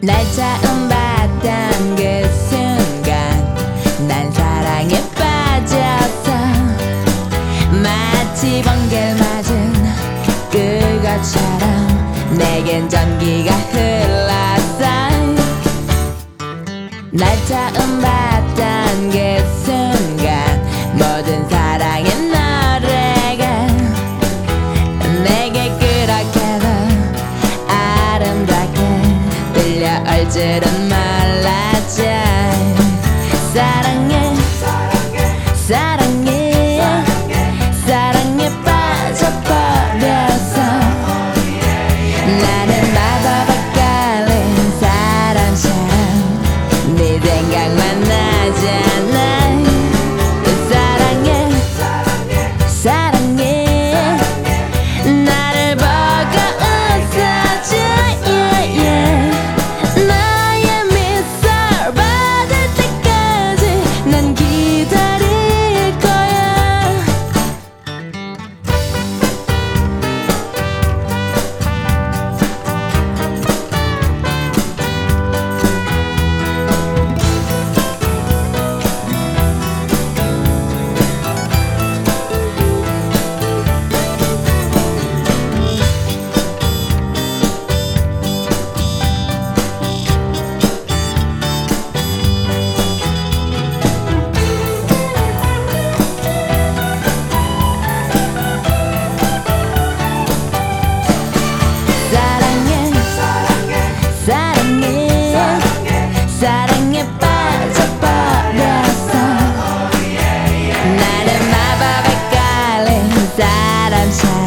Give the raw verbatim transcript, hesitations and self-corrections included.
날 처음 봤던 그 순간 난 사랑에 빠졌어. 마치 번개를 맞은 그것처럼 내겐 전기가 흘렀어. 날 처음 봤던 그 순간 모든 사랑의 노래가 내게 그렇게도 아름답게 들려올 줄은 몰랐지. 사랑해 사랑해 사랑에 빠져버렸어. 나는 마법에 깔린 사람처럼 네 생각만 나잖아. 사랑해 사랑해 나를 보고 웃어줘. yeah, yeah. 너의 미소를 받을 때까지 난 기다릴 거야. 사랑에 빠져버렸어. 나는 마법에 깔린 사람처럼